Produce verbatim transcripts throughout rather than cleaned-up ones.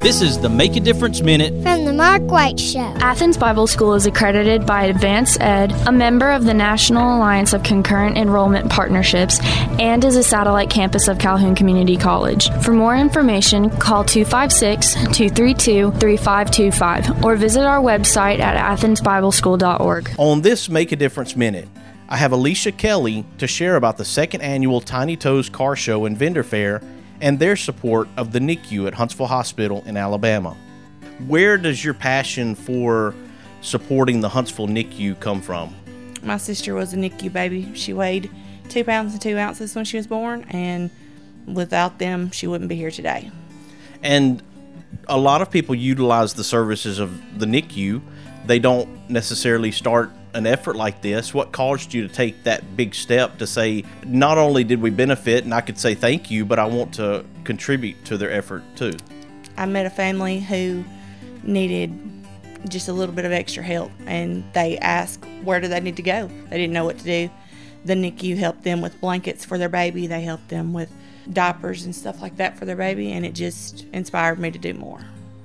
This is the Make a Difference Minute from the Mark White Show. Athens Bible School is accredited by Advance Ed, a member of the National Alliance of Concurrent Enrollment Partnerships, and is a satellite campus of Calhoun Community College. For more information, call two five six, two three two, three five two five or visit our website at athens bible school dot org. On this Make a Difference Minute, I have Alicia Kelly to share about the second annual Tiny Toes Car Show and Vendor Fair and their support of the N I C U at Huntsville Hospital in Alabama. Where does your passion for supporting the Huntsville N I C U come from? My sister was a N I C U baby. She weighed two pounds and two ounces when she was born, and without them, she wouldn't be here today. And a lot of people utilize the services of the N I C U. They don't necessarily start an effort like this. What caused you to take that big step to say, not only did we benefit and I could say thank you, but I want to contribute to their effort too? I met a family who needed just a little bit of extra help, and they asked where do they need to go. They didn't know what to do. The N I C U helped them with blankets for their baby. They helped them with diapers and stuff like that for their baby, and it just inspired me to do more.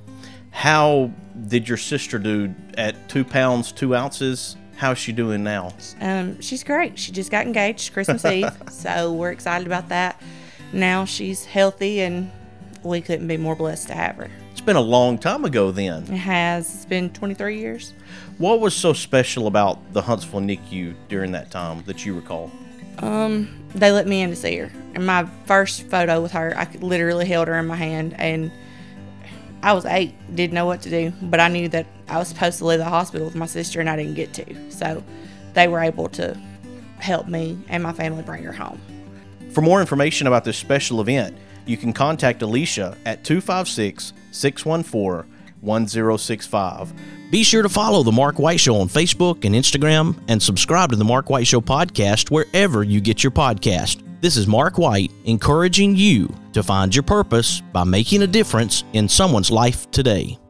How did your sister do at two pounds, two ounces? How's she doing now? Um, she's great. She just got engaged Christmas Eve, so we're excited about that. Now she's healthy, and we couldn't be more blessed to have her. It's been a long time ago then. It has. It's been twenty-three years. What was so special about the Huntsville N I C U during that time that you recall? Um, they let me in to see her. And my first photo with her, I literally held her in my hand, and I was eight, didn't know what to do, but I knew that I was supposed to leave the hospital with my sister, and I didn't get to. So they were able to help me and my family bring her home. For more information about this special event, you can contact Alicia at two five six, six one four, one zero six five. Be sure to follow The Mark White Show on Facebook and Instagram, and subscribe to The Mark White Show podcast wherever you get your podcast. This is Mark White, encouraging you to find your purpose by making a difference in someone's life today.